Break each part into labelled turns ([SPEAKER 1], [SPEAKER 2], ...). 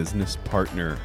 [SPEAKER 1] business partner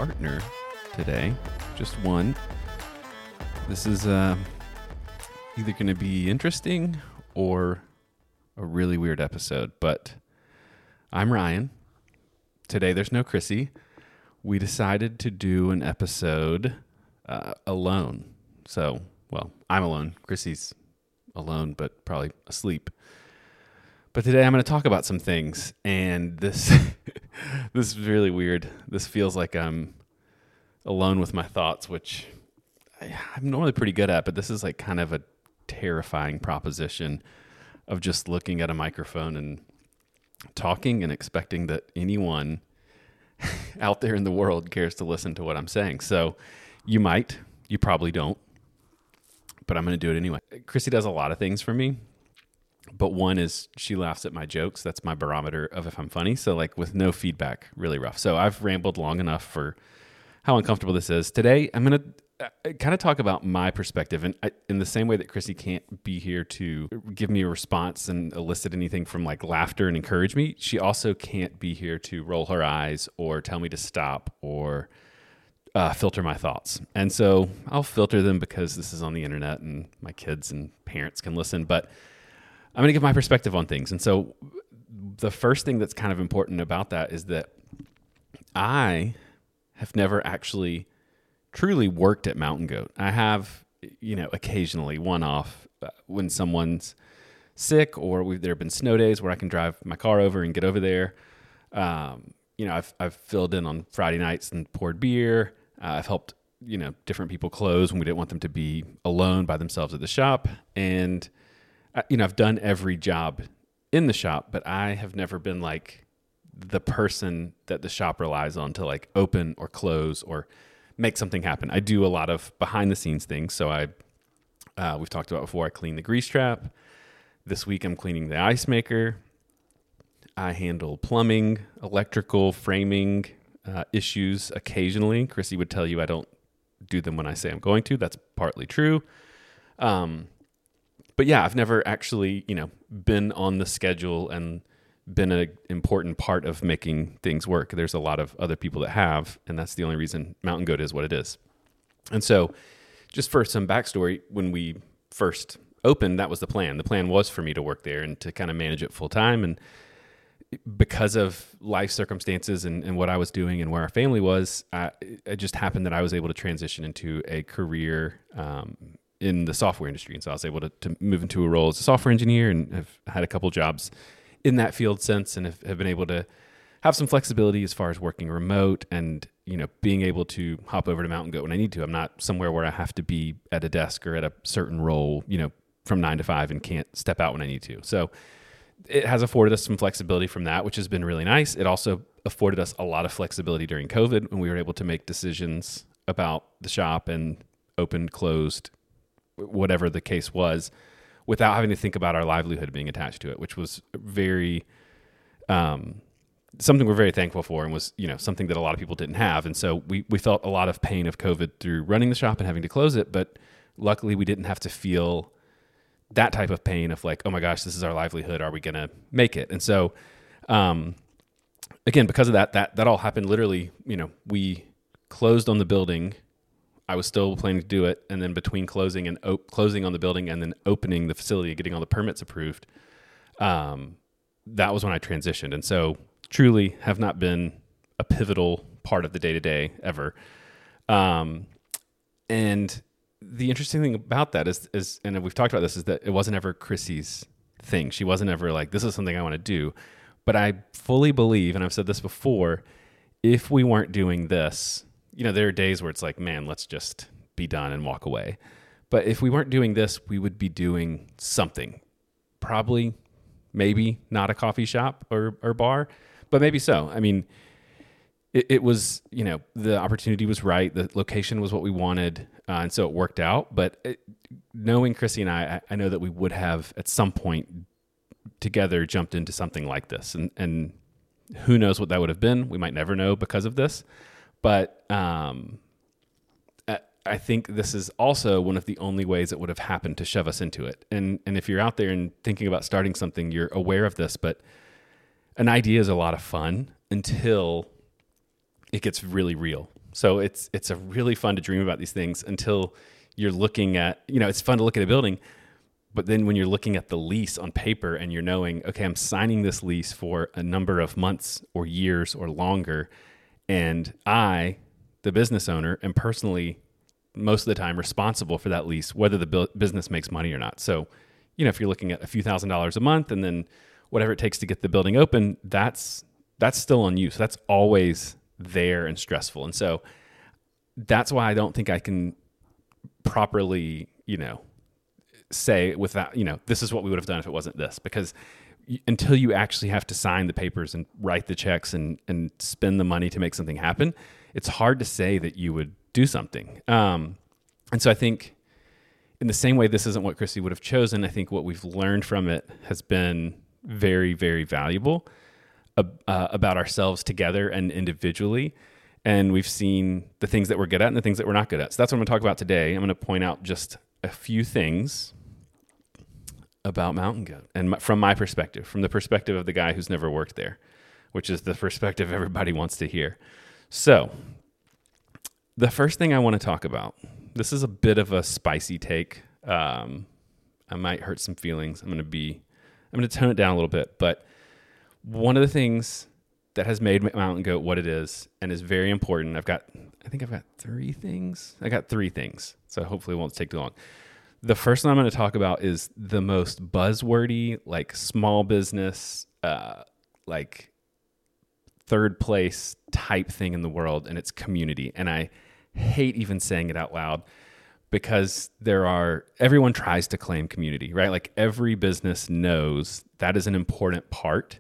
[SPEAKER 1] today. Just one. This is either going to be interesting or a really weird episode, but I'm Ryan. Today there's no Chrissy. We decided to do an episode alone. So, well, I'm alone. Chrissy's alone, but probably asleep. But today I'm going to talk about some things, and this this is really weird. This feels like I'm alone with my thoughts, which I'm normally pretty good at, but this is like kind of a terrifying proposition of just looking at a microphone and talking and expecting that anyone out there in the world cares to listen to what I'm saying. So you might, you probably don't, but I'm going to do it anyway. Chrissy does a lot of things for me. But one is she laughs at my jokes. That's my barometer of if I'm funny. So like with no feedback, really rough. So I've rambled long enough for how uncomfortable this is. Today, I'm going to kind of talk about my perspective. And in the same way that Chrissy can't be here to give me a response and elicit anything from like laughter and encourage me, she also can't be here to roll her eyes or tell me to stop or filter my thoughts. And so I'll filter them because this is on the internet and my kids and parents can listen. But I'm going to give my perspective on things. And so the first thing that's kind of important about that is that I have never actually truly worked at Mountain Goat. I have, occasionally one-off when someone's sick or there have been snow days where I can drive my car over and get over there. I've filled in on Friday nights and poured beer. I've helped, different people close when we didn't want them to be alone by themselves at the shop. And I've done every job in the shop, but I have never been like the person that the shop relies on to like open or close or make something happen. I do a lot of behind the scenes things. So we've talked about before, I clean the grease trap. This week I'm cleaning the ice maker. I handle plumbing, electrical, framing issues occasionally. Chrissy would tell you I don't do them when I say I'm going to. That's partly true. But yeah, I've never actually, been on the schedule and been an important part of making things work. There's a lot of other people that have, and that's the only reason Mountain Goat is what it is. And so just for some backstory, when we first opened, that was the plan. The plan was for me to work there and to kind of manage it full time. And because of life circumstances and what I was doing and where our family was, it just happened that I was able to transition into a career in the software industry. And so I was able to move into a role as a software engineer and have had a couple jobs in that field since, and have been able to have some flexibility as far as working remote and, being able to hop over to Mountain Goat when I need to. I'm not somewhere where I have to be at a desk or at a certain role, from 9 to 5 and can't step out when I need to. So it has afforded us some flexibility from that, which has been really nice. It also afforded us a lot of flexibility during COVID when we were able to make decisions about the shop and opened, closed, whatever the case was, without having to think about our livelihood being attached to it, which was very, something we're very thankful for and was, something that a lot of people didn't have. And so we felt a lot of pain of COVID through running the shop and having to close it. But luckily we didn't have to feel that type of pain of like, oh my gosh, this is our livelihood. Are we going to make it? And so, again, because of that all happened literally, we closed on the building. I was still planning to do it. And then between closing and closing on the building and then opening the facility and getting all the permits approved, that was when I transitioned. And so truly have not been a pivotal part of the day-to-day ever. And the interesting thing about that is, and we've talked about this, is that it wasn't ever Chrissy's thing. She wasn't ever like, this is something I want to do. But I fully believe, and I've said this before, if we weren't doing this, there are days where it's like, man, let's just be done and walk away. But if we weren't doing this, we would be doing something. Probably, maybe not a coffee shop or bar, but maybe so. I mean, it was, the opportunity was right. The location was what we wanted. And so it worked out. But knowing Chrissy and I know that we would have at some point together jumped into something like this. And who knows what that would have been. We might never know because of this. But I think this is also one of the only ways it would have happened to shove us into it. And if you're out there and thinking about starting something, you're aware of this, but an idea is a lot of fun until it gets really real. So it's a really fun to dream about these things until you're looking at, it's fun to look at a building, but then when you're looking at the lease on paper and you're knowing, okay, I'm signing this lease for a number of months or years or longer, and I, the business owner, am personally most of the time responsible for that lease, whether the business makes money or not. So, if you're looking at a few $1,000s a month and then whatever it takes to get the building open, that's still on you. So that's always there and stressful. And so that's why I don't think I can properly, say without, this is what we would have done if it wasn't this, because until you actually have to sign the papers and write the checks and spend the money to make something happen, it's hard to say that you would do something. And so I think in the same way, this isn't what Chrissy would have chosen. I think what we've learned from it has been very, very valuable about ourselves together and individually. And we've seen the things that we're good at and the things that we're not good at. So that's what I'm going to talk about today. I'm going to point out just a few things about Mountain Goat and from my perspective, from the perspective of the guy who's never worked there, which is the perspective everybody wants to hear. So the first thing I want to talk about, this is a bit of a spicy take. I might hurt some feelings. I'm going to tone it down a little bit, but one of the things that has made Mountain Goat what it is and is very important, I think I've got three things. I got three things, so hopefully it won't take too long. The first one I'm going to talk about is the most buzzwordy, like small business, like third place type thing in the world, and it's community. And I hate even saying it out loud because everyone tries to claim community, right? Like every business knows that is an important part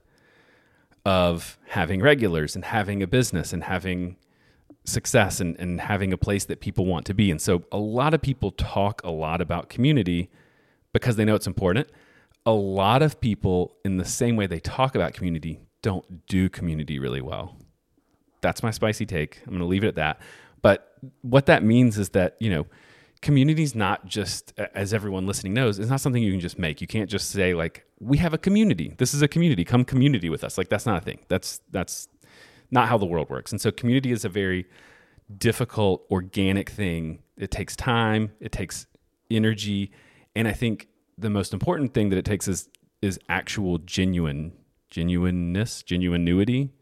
[SPEAKER 1] of having regulars and having a business and having success and having a place that people want to be. And so a lot of people talk a lot about community because they know it's important. A lot of people, in the same way they talk about community, don't do community really well. That's my spicy take. I'm going to leave it at that. But what that means is that, community is not just, as everyone listening knows, it's not something you can just make. You can't just say like, we have a community. This is a community. Come community with us. Like that's not a thing. That's not how the world works. And so community is a very difficult, organic thing. It takes time. It takes energy. And I think the most important thing that it takes is actual genuineness, genuinity,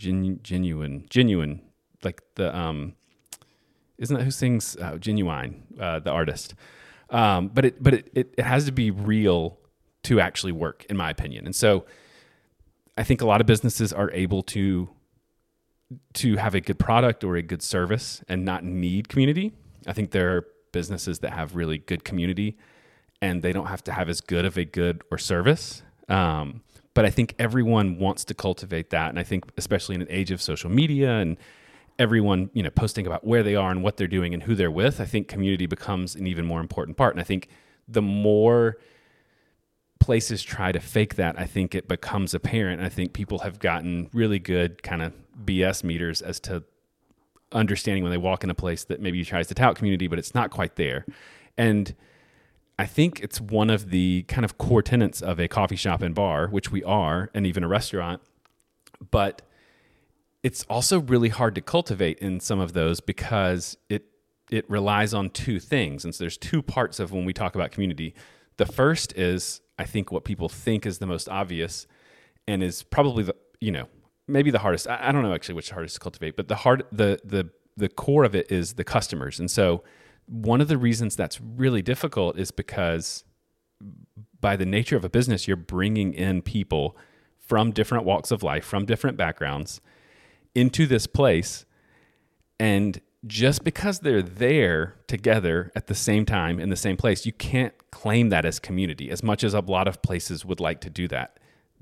[SPEAKER 1] genuine, like the, isn't that who sings Genuine, the artist? But it has to be real to actually work, in my opinion. And so I think a lot of businesses are able to have a good product or a good service and not need community. I think there are businesses that have really good community and they don't have to have as good of a good or service. But I think everyone wants to cultivate that. And I think especially in an age of social media and everyone, posting about where they are and what they're doing and who they're with, I think community becomes an even more important part. And I think the more places try to fake that, I think it becomes apparent. And I think people have gotten really good kind of BS meters as to understanding when they walk in a place that maybe tries to tout community, but it's not quite there. And I think it's one of the kind of core tenets of a coffee shop and bar, which we are, and even a restaurant. But it's also really hard to cultivate in some of those because it relies on two things. And so there's two parts of when we talk about community. The first is, I think, what people think is the most obvious and is probably maybe the hardest. I don't know actually which is hardest to cultivate, but the core of it is the customers. And so one of the reasons that's really difficult is because by the nature of a business, you're bringing in people from different walks of life, from different backgrounds into this place. And just because they're there together at the same time in the same place, you can't claim that as community as much as a lot of places would like to do that.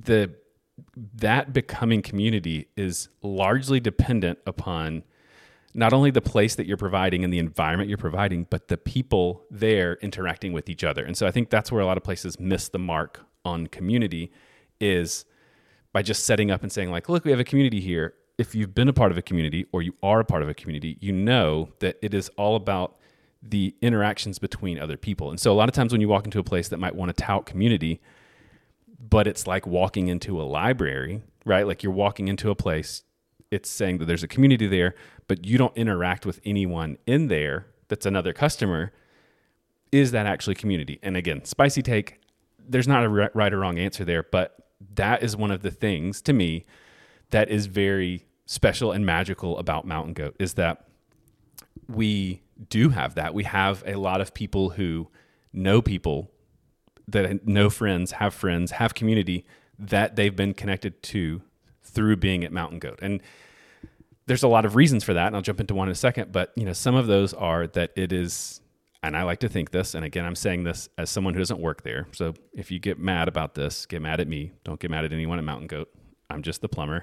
[SPEAKER 1] That becoming community is largely dependent upon not only the place that you're providing and the environment you're providing, but the people there interacting with each other. And so I think that's where a lot of places miss the mark on community, is by just setting up and saying like, look, we have a community here. If you've been a part of a community or you are a part of a community, you know that it is all about the interactions between other people. And so a lot of times when you walk into a place that might want to tout community, but it's like walking into a library, right? Like you're walking into a place it's saying that there's a community there, but you don't interact with anyone in there that's another customer. Is that actually community? And again, spicy take, there's not a right or wrong answer there, but that is one of the things to me that is very special and magical about Mountain Goat, is that we do have that. We have a lot of people who know people, that know friends, have community that they've been connected to through being at Mountain Goat. And there's a lot of reasons for that, and I'll jump into one in a second, but some of those are that it is, and I like to think this, and again, I'm saying this as someone who doesn't work there. So if you get mad about this, get mad at me. Don't get mad at anyone at Mountain Goat. I'm just the plumber.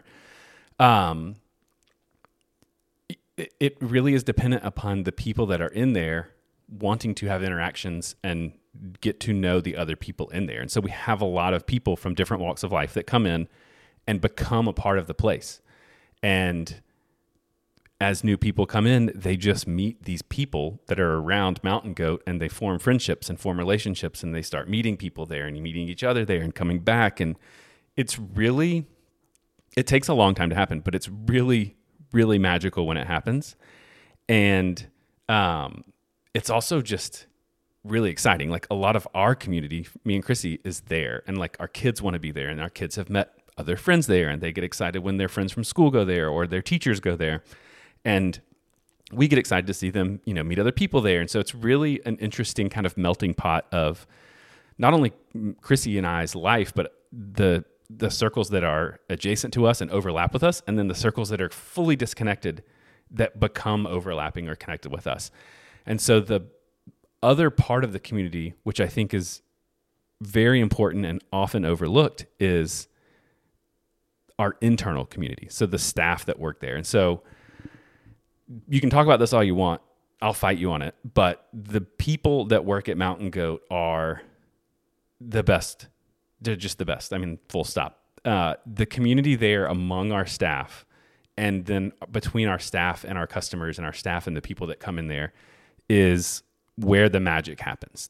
[SPEAKER 1] It really is dependent upon the people that are in there wanting to have interactions and get to know the other people in there. And so we have a lot of people from different walks of life that come in and become a part of the place. And as new people come in, they just meet these people that are around Mountain Goat, and they form friendships and form relationships, and they start meeting people there and meeting each other there and coming back. And it takes a long time to happen, but it's really, really magical when it happens. And it's also just really exciting. Like, a lot of our community, me and Chrissy, is there, and like our kids want to be there, and our kids have met other friends there, and they get excited when their friends from school go there or their teachers go there. And we get excited to see them, meet other people there. And so it's really an interesting kind of melting pot of not only Chrissy and I's life, but the circles that are adjacent to us and overlap with us, and then the circles that are fully disconnected that become overlapping or connected with us. And so the other part of the community, which I think is very important and often overlooked, is our internal community. So the staff that work there. And so you can talk about this all you want. I'll fight you on it. But the people that work at Mountain Goat are the best. They're just the best. I mean, full stop. The community there among our staff, and then between our staff and our customers and our staff and the people that come in there, is where the magic happens.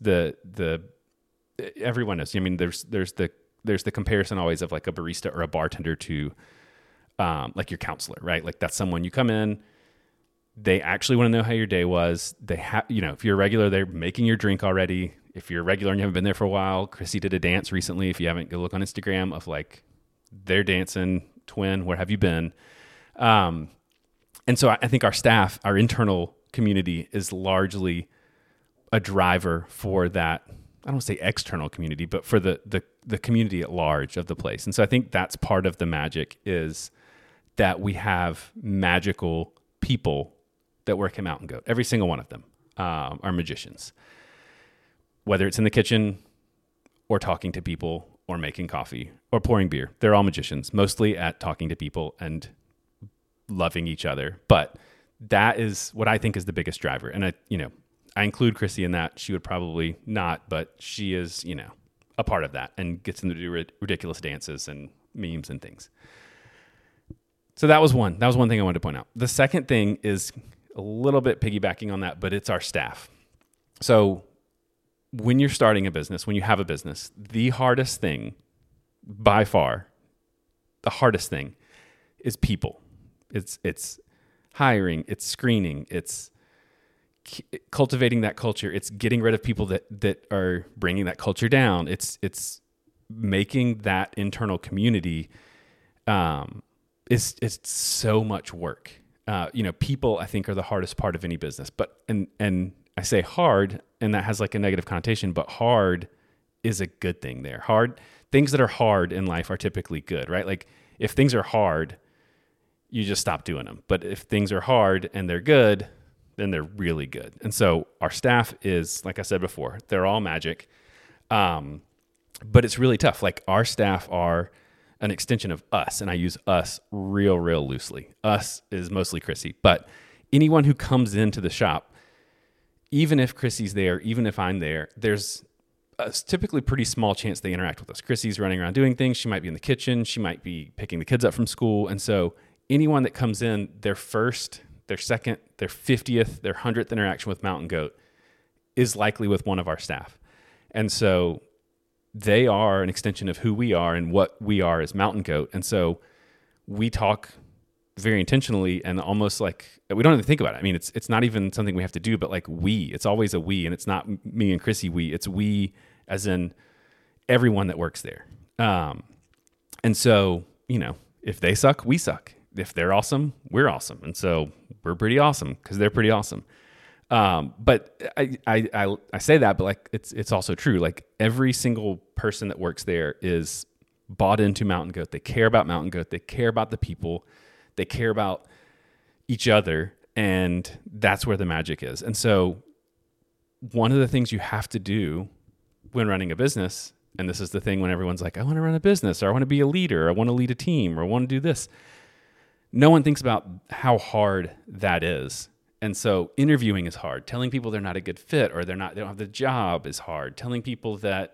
[SPEAKER 1] Everyone knows. I mean, there's the comparison always of like a barista or a bartender to like your counselor, right? Like, that's someone you come in, they actually want to know how your day was. They have, if you're a regular, they're making your drink already. If you're a regular and you haven't been there for a while, Chrissy did a dance recently. If you haven't, go look on Instagram of like they're dancing, twin, where have you been? And so I think our staff, our internal community, is largely a driver for that. I don't want to say external community, but for the community at large of the place. And so I think that's part of the magic, is that we have magical people that work at Mountain Goat. Every single one of them are magicians. Whether it's in the kitchen or talking to people or making coffee or pouring beer, they're all magicians, mostly at talking to people and loving each other. But that is what I think is the biggest driver. And I include Chrissy in that. She would probably not, but she is, a part of that and gets them to do ridiculous dances and memes and things. So that was one. That was one thing I wanted to point out. The second thing is a little bit piggybacking on that, but it's our staff. So when you're starting a business, when you have a business, the hardest thing, by far, the hardest thing is people. It's hiring, it's screening, it's cultivating that culture. It's getting rid of people that are bringing that culture down. It's making that internal community. It's so much work. People, I think, are the hardest part of any business. But and I say hard, and that has like a negative connotation, but hard is a good thing there. Things that are hard in life are typically good, right? Like, if things are hard, you just stop doing them. But if things are hard and they're good, then they're really good. And so our staff is, like I said before, they're all magic. But it's really tough. Like, our staff are an extension of us, and I use us real loosely. Us is mostly Chrissy, but anyone who comes into the shop, even if Chrissy's there, even if I'm there, there's a typically pretty small chance they interact with us. Chrissy's running around doing things. She might be in the kitchen. She might be picking the kids up from school. And so anyone that comes in, their first, their second, their 50th, their 100th interaction with Mountain Goat is likely with one of our staff. And so they are an extension of who we are and what we are as Mountain Goat. And so we talk very intentionally and almost like we don't even think about it. I mean, it's not even something we have to do, but like it's always a we, and it's not me and Chrissy we, it's we as in everyone that works there. And so, if they suck, we suck. If they're awesome, we're awesome. And so we're pretty awesome because they're pretty awesome. But I say that, but like it's also true. Like every single person that works there is bought into Mountain Goat. They care about Mountain Goat. They care about the people. They care about each other. And that's where the magic is. And so one of the things you have to do when running a business, and this is the thing when everyone's like, I want to run a business, or I want to be a leader, or I want to lead a team, or I want to do this. No one thinks about how hard that is. And so interviewing is hard. Telling people they're not a good fit or they don't have the job is hard. Telling people that,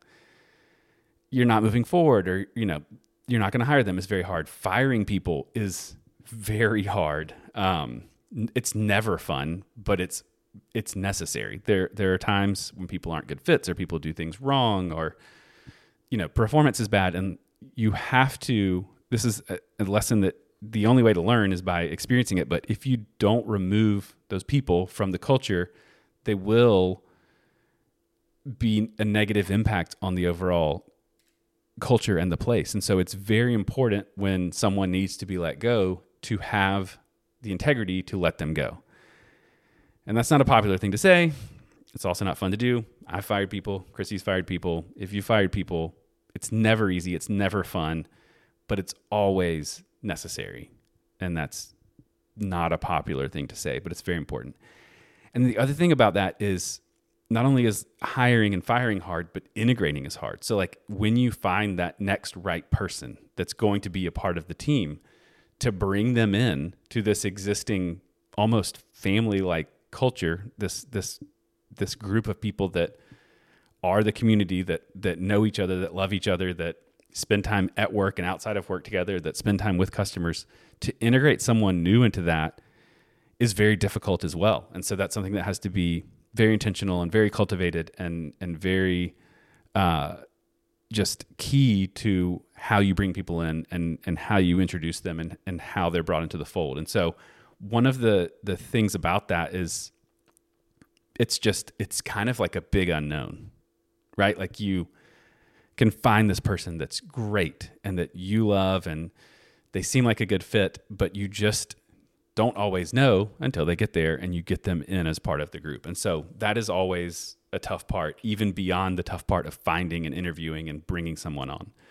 [SPEAKER 1] you're not moving forward or, you're not going to hire them is very hard. Firing people is very hard. It's never fun, but it's necessary. There are times when people aren't good fits or people do things wrong or, performance is bad. And you have to, this is a lesson that the only way to learn is by experiencing it. But if you don't remove those people from the culture, they will be a negative impact on the overall culture and the place. And so it's very important when someone needs to be let go to have the integrity to let them go. And that's not a popular thing to say. It's also not fun to do. I fired people. Chrissy's fired people. If you fired people, it's never easy. It's never fun, but it's always necessary. And that's not a popular thing to say, but it's very important. And the other thing about that is not only is hiring and firing hard, but integrating is hard. So like when you find that next right person that's going to be a part of the team, to bring them in to this existing almost family-like culture, this group of people that are the community, that know each other, that love each other, that spend time at work and outside of work together, that spend time with customers, to integrate someone new into that is very difficult as well. And so that's something that has to be very intentional and very cultivated and very just key to how you bring people in and how you introduce them and how they're brought into the fold. And so one of the things about that is it's kind of like a big unknown, right? Like you can find this person that's great and that you love and they seem like a good fit, but you just don't always know until they get there and you get them in as part of the group. And so that is always a tough part, even beyond the tough part of finding and interviewing and bringing someone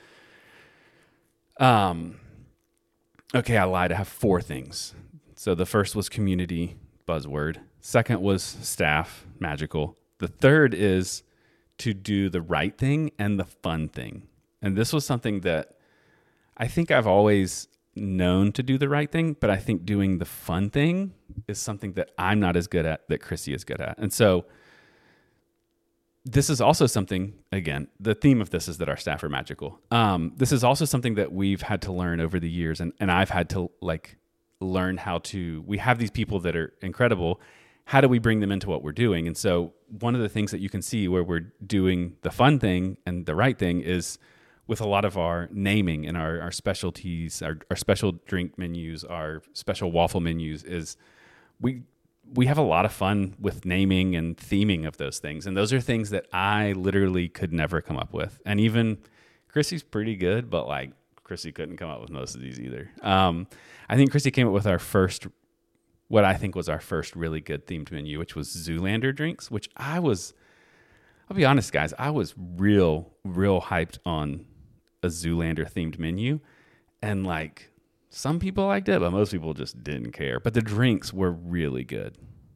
[SPEAKER 1] on. Okay, I lied. I have 4 things. So the first was community, buzzword. Second was staff, magical. The third is to do the right thing and the fun thing. And this was something that I think I've always known to do the right thing, but I think doing the fun thing is something that I'm not as good at that Chrissy is good at. And so this is also something, again, the theme of this is that our staff are magical. This is also something that we've had to learn over the years. And I've had to learn how to, we have these people that are incredible. How do we bring them into what we're doing? And so one of the things that you can see where we're doing the fun thing and the right thing is with a lot of our naming and our specialties, our special drink menus, our special waffle menus is we have a lot of fun with naming and theming of those things. And those are things that I literally could never come up with. And even Chrissy's pretty good, but Chrissy couldn't come up with most of these either. I think Chrissy came up with what I think was our first really good themed menu, which was Zoolander drinks, which I'll be honest, guys, I was real hyped on a Zoolander themed menu. And some people liked it, but most people just didn't care. But the drinks were really good.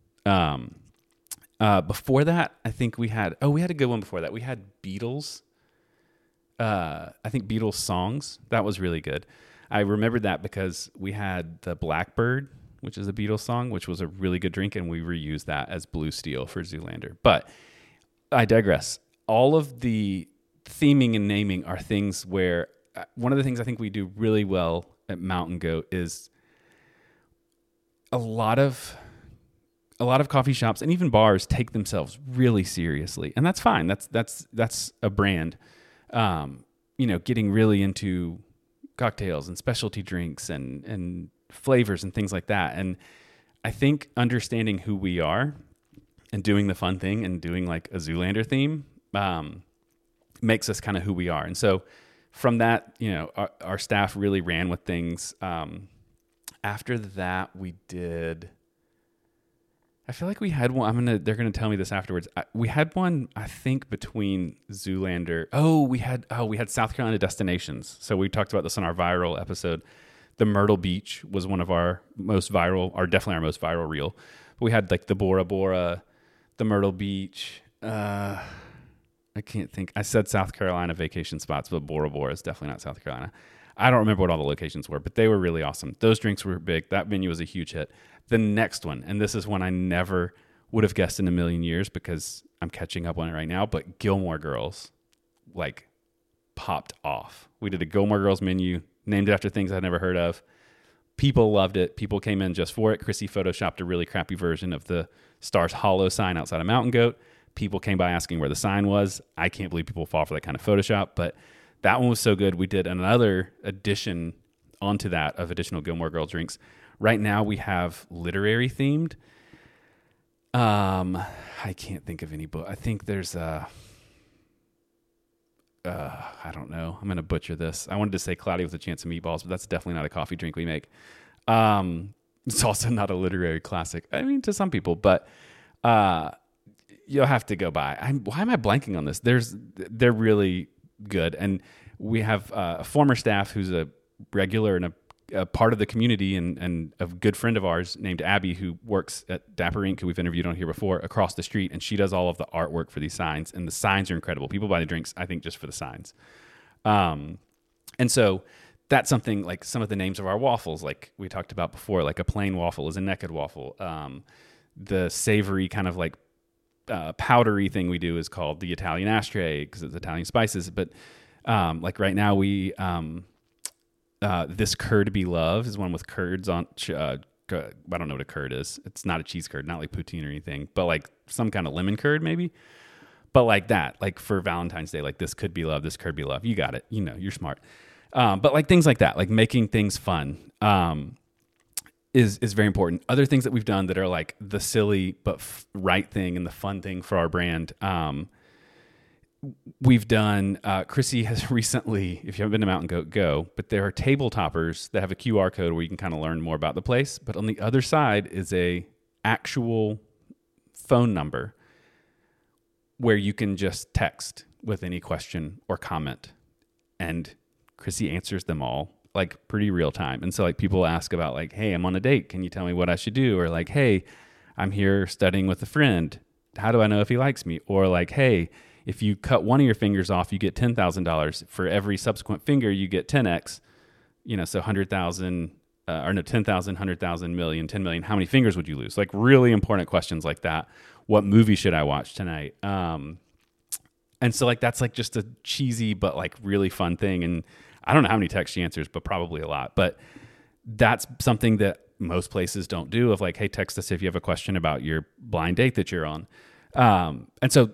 [SPEAKER 1] Before that, I think we had a good one before that. We had Beatles. I think Beatles songs. That was really good. I remembered that because we had the Blackbird, which is a Beatles song, which was a really good drink, and we reused that as Blue Steel for Zoolander. But I digress. All of the theming and naming are things where one of the things I think we do really well at Mountain Goat is a lot of coffee shops and even bars take themselves really seriously, and that's fine. That's a brand. Getting really into cocktails and specialty drinks and flavors and things like that. And I think understanding who we are and doing the fun thing and doing like a Zoolander theme makes us kind of who we are. And so from that, our staff really ran with things. After that, we did. I feel like we had one. They're gonna tell me this afterwards. We had one, I think, between Zoolander. We had South Carolina destinations. So we talked about this on our viral episode. The Myrtle Beach was one of our most viral, or definitely our most viral reel. We had like the Bora Bora, the Myrtle Beach. I can't think. I said South Carolina vacation spots, but Bora Bora is definitely not South Carolina. I don't remember what all the locations were, but they were really awesome. Those drinks were big. That menu was a huge hit. The next one, and this is one I never would have guessed in a million years because I'm catching up on it right now, but Gilmore Girls, like, popped off. We did a Gilmore Girls menu, named it after things I'd never heard of. People loved it. People came in just for it. Chrissy photoshopped a really crappy version of the Stars Hollow sign outside of Mountain Goat. People came by asking where the sign was. I can't believe people fall for that kind of Photoshop, but that one was so good. We did another addition onto that of additional Gilmore Girl drinks. Right now we have literary themed. I can't think of any book. I think there's I don't know. I'm going to butcher this. I wanted to say Cloudy with a Chance of Meatballs, but that's definitely not a coffee drink we make. It's also not a literary classic. I mean, to some people, but you'll have to go by. Why am I blanking on this? They're really good. And we have a former staff who's a regular and a part of the community and a good friend of ours named Abby, who works at Dapper Inc., who we've interviewed on here before, across the street. And she does all of the artwork for these signs. And the signs are incredible. People buy the drinks, I think, just for the signs. And so that's something like some of the names of our waffles, like we talked about before, like a plain waffle is a naked waffle. The savory kind of like powdery thing we do is called the Italian ashtray because it's Italian spices. But like right now we this curd be love is one with curds on. I don't know what a curd is. It's not a cheese curd, not like poutine or anything, but like some kind of lemon curd maybe. But like that, like for Valentine's Day, like this could be love, this curd be love. You got it. You're smart. But like things like that, like making things fun is very important. Other things that we've done that are like the silly but right thing and the fun thing for our brand. We've done, Chrissy has recently, if you haven't been to Mountain Goat, go, but there are table toppers that have a QR code where you can kind of learn more about the place. But on the other side is a actual phone number where you can just text with any question or comment. And Chrissy answers them all like pretty real time. And so like people ask about like, hey, I'm on a date. Can you tell me what I should do? Or like, hey, I'm here studying with a friend. How do I know if he likes me? Or like, hey, if you cut one of your fingers off, you get $10,000. For every subsequent finger, you get 10x. So 100,000, 10,000, 100,000, million, 10 million. How many fingers would you lose? Like really important questions like that. What movie should I watch tonight? And so like that's like just a cheesy but like really fun thing. And I don't know how many texts she answers, but probably a lot. But that's something that most places don't do of like, hey, text us if you have a question about your blind date that you're on. And so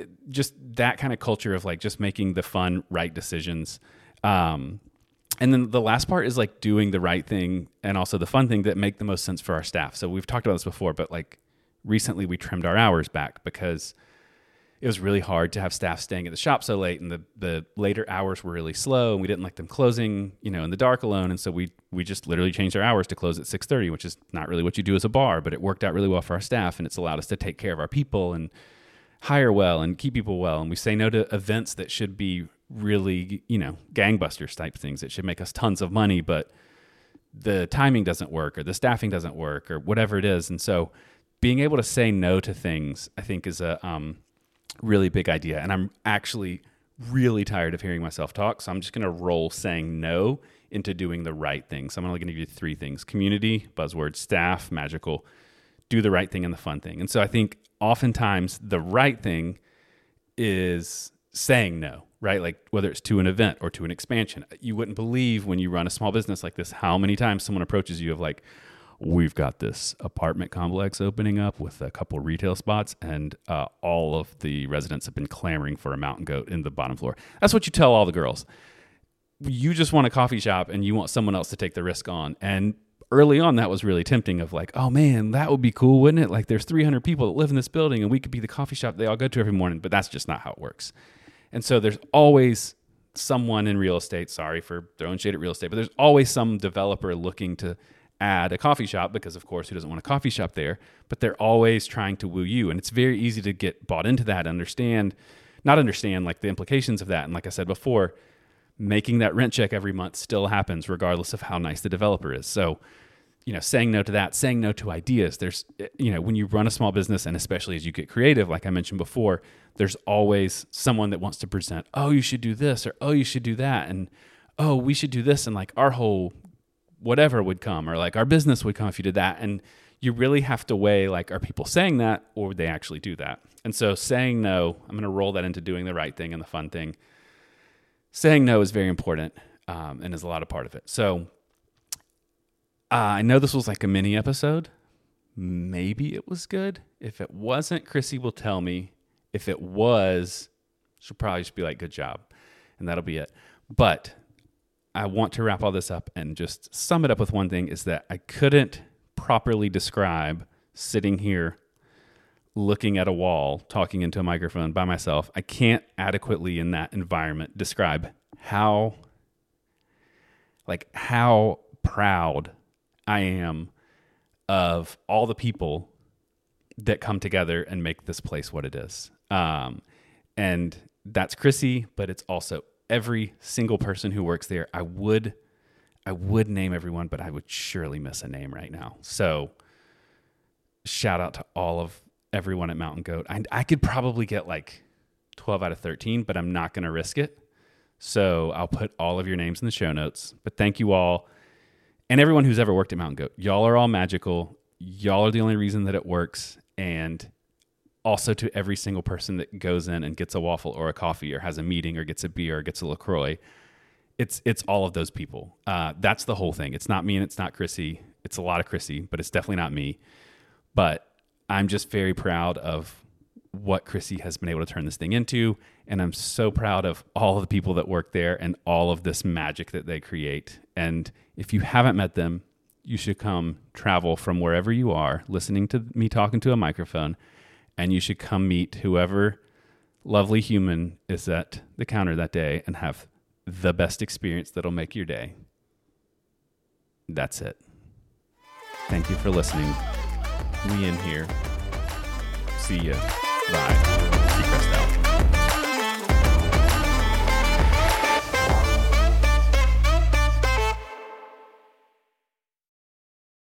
[SPEAKER 1] that kind of culture of like just making the fun, right decisions. And then the last part is like doing the right thing and also the fun thing that make the most sense for our staff. So we've talked about this before, but like recently we trimmed our hours back because it was really hard to have staff staying at the shop so late, and the later hours were really slow, and we didn't like them closing, in the dark alone. And so we just literally changed our hours to close at 6:30, which is not really what you do as a bar, but it worked out really well for our staff, and it's allowed us to take care of our people and hire well and keep people well. And we say no to events that should be really, gangbusters type things that should make us tons of money, but the timing doesn't work or the staffing doesn't work or whatever it is. And so being able to say no to things, I think, is a really big idea. And I'm actually really tired of hearing myself talk. So I'm just going to roll saying no into doing the right thing. So I'm only going to give you 3 things: community, buzzword; staff, magical; do the right thing and the fun thing. And so I think oftentimes the right thing is saying no, right? Like whether it's to an event or to an expansion. You wouldn't believe when you run a small business like this, how many times someone approaches you of like, we've got this apartment complex opening up with a couple retail spots, and all of the residents have been clamoring for a Mountain Goat in the bottom floor. That's what you tell all the girls. You just want a coffee shop and you want someone else to take the risk on. And early on, that was really tempting of like, oh man, that would be cool, wouldn't it? Like there's 300 people that live in this building and we could be the coffee shop they all go to every morning, but that's just not how it works. And so there's always someone in real estate, sorry for throwing shade at real estate, but there's always some developer looking to add a coffee shop because of course who doesn't want a coffee shop there, but they're always trying to woo you. And it's very easy to get bought into that, not understand like the implications of that. And like I said before, making that rent check every month still happens regardless of how nice the developer is. So, saying no to that, saying no to ideas. There's, when you run a small business and especially as you get creative, like I mentioned before, there's always someone that wants to present, oh, you should do this or, oh, you should do that. And, oh, we should do this. And like our whole whatever would come or like our business would come if you did that. And you really have to weigh like, are people saying that or would they actually do that? And so saying no, I'm going to roll that into doing the right thing and the fun thing. Saying no is very important and is a lot of part of it. So I know this was like a mini episode. Maybe it was good. If it wasn't, Chrissy will tell me. If it was, she'll probably just be like, good job. And that'll be it. But I want to wrap all this up and just sum it up with one thing is that I couldn't properly describe sitting here looking at a wall, talking into a microphone by myself. I can't adequately in that environment describe how proud I am of all the people that come together and make this place what it is. And that's Chrissy, but it's also every single person who works there. I would name everyone, but I would surely miss a name right now. So shout out to everyone at Mountain Goat. I could probably get like 12 out of 13, but I'm not going to risk it. So I'll put all of your names in the show notes. But thank you all. And everyone who's ever worked at Mountain Goat. Y'all are all magical. Y'all are the only reason that it works. And also to every single person that goes in and gets a waffle or a coffee or has a meeting or gets a beer or gets a LaCroix. It's all of those people. That's the whole thing. It's not me and it's not Chrissy. It's a lot of Chrissy, but it's definitely not me. But I'm just very proud of what Chrissy has been able to turn this thing into. And I'm so proud of all of the people that work there and all of this magic that they create. And if you haven't met them, you should come travel from wherever you are, listening to me talking to a microphone, and you should come meet whoever lovely human is at the counter that day and have the best experience that'll make your day. That's it. Thank you for listening. We in here. See ya. Bye.